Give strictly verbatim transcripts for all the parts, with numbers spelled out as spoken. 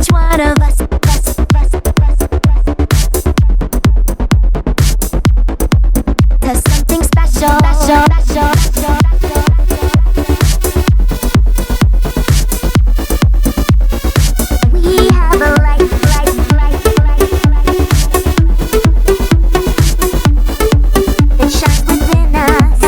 Each one of us, us, us, us, does something special, special, special, special. We have a light, light, light, light, light that shines within us.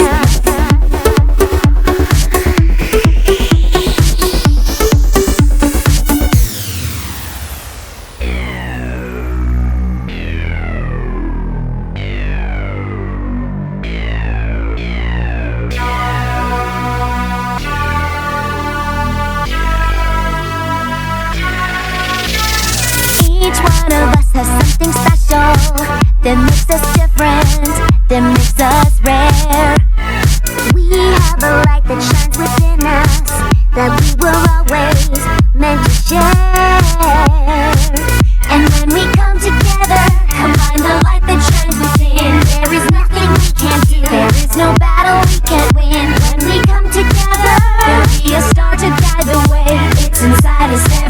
Each one of us has something special that makes us different, that makes us rare. We have a light that shines within us that we were always meant to share. And when we come together, combine the light that shines within, there is nothing we can't do, there is no battle we can't win. When we come together, there'll be a star to guide the way. It's inside us.